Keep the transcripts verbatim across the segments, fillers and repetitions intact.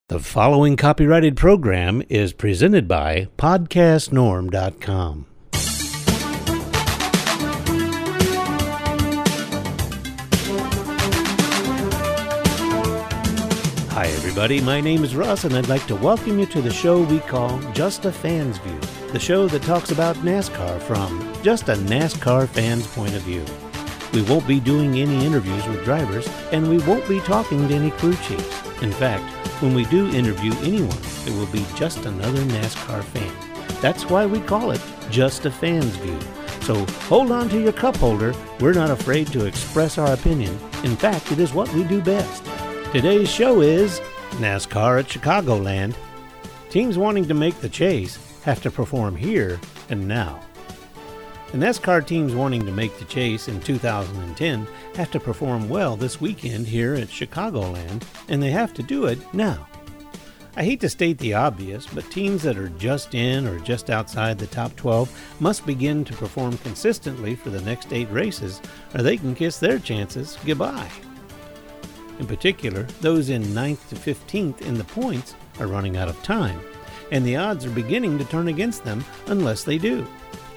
The following copyrighted program is presented by podcast norm dot com. Hi everybody, my name is Russ and I'd like to welcome you to the show we call Just a Fan's View, the show that talks about NASCAR from just a NASCAR fan's point of view. We won't be doing any interviews with drivers and we won't be talking to any crew chiefs. In fact, when we do interview anyone, it will be just another NASCAR fan. That's why we call it Just a Fan's View. So hold on to your cup holder. We're not afraid to express our opinion. In fact, it is what we do best. Today's show is NASCAR at Chicagoland. Teams wanting to make the chase have to perform here and now. The NASCAR teams wanting to make the chase in two thousand ten have to perform well this weekend here at Chicagoland, and they have to do it now. I hate to state the obvious, but teams that are just in or just outside the top twelve must begin to perform consistently for the next eight races, or they can kiss their chances goodbye. In particular, those in ninth to fifteenth in the points are running out of time, and the odds are beginning to turn against them unless they do.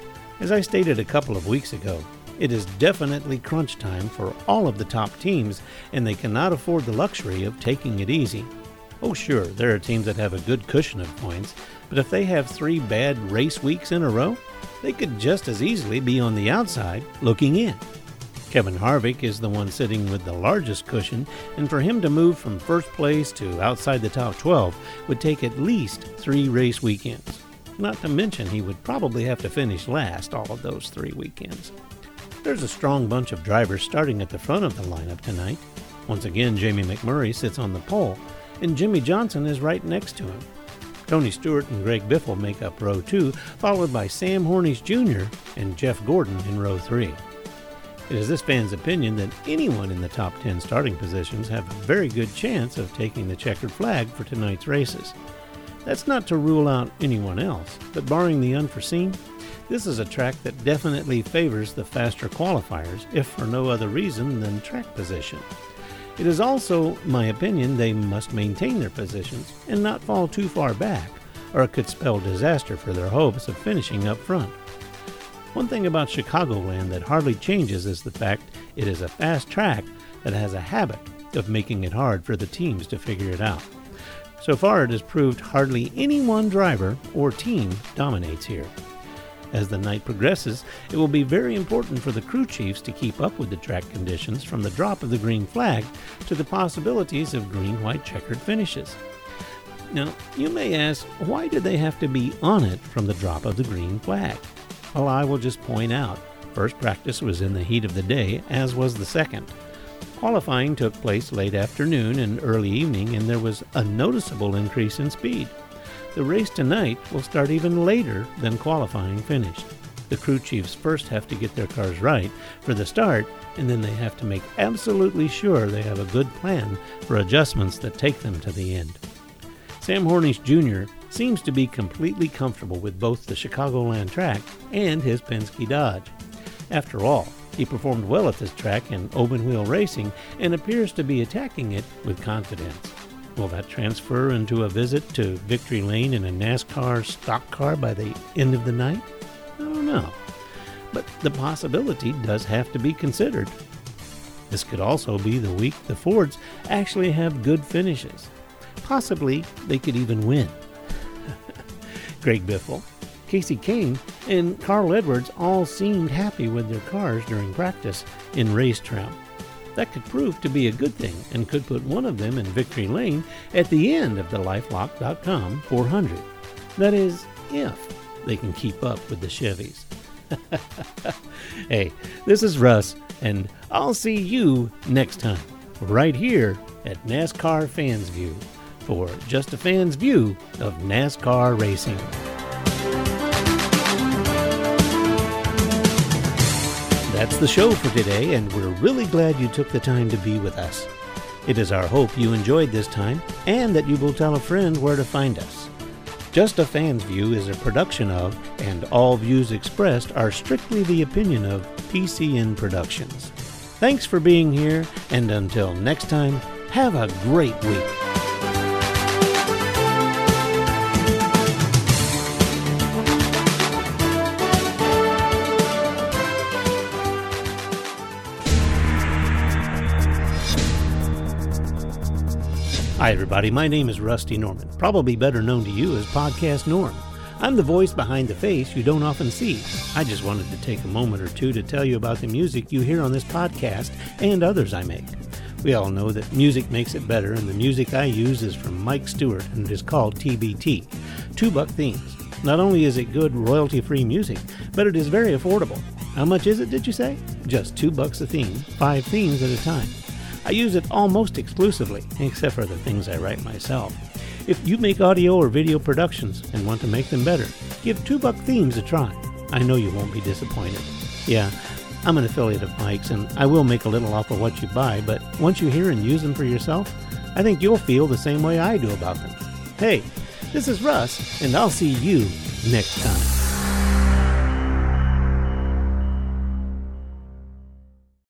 As I stated a couple of weeks ago, it is definitely crunch time for all of the top teams, and they cannot afford the luxury of taking it easy. Oh sure, there are teams that have a good cushion of points, but if they have three bad race weeks in a row, they could just as easily be on the outside looking in. Kevin Harvick is the one sitting with the largest cushion, and for him to move from first place to outside the top twelve would take at least three race weekends. Not to mention he would probably have to finish last all of those three weekends. There's a strong bunch of drivers starting at the front of the lineup tonight. Once again, Jamie McMurray sits on the pole, and Jimmie Johnson is right next to him. Tony Stewart and Greg Biffle make up row two, followed by Sam Hornish Junior and Jeff Gordon in row three. It is this fan's opinion that anyone in the top ten starting positions have a very good chance of taking the checkered flag for tonight's races. That's not to rule out anyone else, but barring the unforeseen, this is a track that definitely favors the faster qualifiers, if for no other reason than track position. It is also my opinion they must maintain their positions and not fall too far back, or it could spell disaster for their hopes of finishing up front. One thing about Chicagoland that hardly changes is the fact it is a fast track that has a habit of making it hard for the teams to figure it out. So far, it has proved hardly any one driver or team dominates here. As the night progresses, it will be very important for the crew chiefs to keep up with the track conditions from the drop of the green flag to the possibilities of green-white checkered finishes. Now, you may ask, why do they have to be on it from the drop of the green flag? Well, I will just point out, first practice was in the heat of the day, as was the second. Qualifying took place late afternoon and early evening, and there was a noticeable increase in speed. The race tonight will start even later than qualifying finished. The crew chiefs first have to get their cars right for the start, and then they have to make absolutely sure they have a good plan for adjustments that take them to the end. Sam Hornish Junior seems to be completely comfortable with both the Chicagoland track and his Penske Dodge. After all, he performed well at this track in open wheel racing and appears to be attacking it with confidence. Will that transfer into a visit to victory lane in a NASCAR stock car by the end of the night? I don't know. But the possibility does have to be considered. This could also be the week the Fords actually have good finishes. Possibly they could even win. Greg Biffle, Kasey Kahne, and Carl Edwards all seemed happy with their cars during practice in race trim. That could prove to be a good thing and could put one of them in victory lane at the end of the Lifelock dot com four hundred. That is, if they can keep up with the Chevys. Hey, this is Russ, and I'll see you next time, right here at NASCAR Fans View, for Just a Fan's View of NASCAR racing. That's the show for today, and we're really glad you took the time to be with us. It is our hope you enjoyed this time, and that you will tell a friend where to find us. Just a Fan's View is a production of, and all views expressed are strictly the opinion of, P C N Productions. Thanks for being here, and until next time, have a great week. Hi everybody, my name is Rusty Norman, probably better known to you as Podcast Norm. I'm the voice behind the face you don't often see. I just wanted to take a moment or two to tell you about the music you hear on this podcast and others I make. We all know that music makes it better, and the music I use is from Mike Stewart, and it is called T B T, Two Buck Themes. Not only is it good royalty-free music, but it is very affordable. How much is it, did you say? Just two bucks a theme, five themes at a time. I use it almost exclusively, except for the things I write myself. If you make audio or video productions and want to make them better, give Two Buck Themes a try. I know you won't be disappointed. Yeah, I'm an affiliate of Mike's, and I will make a little off of what you buy, but once you hear and use them for yourself, I think you'll feel the same way I do about them. Hey, this is Russ, and I'll see you next time.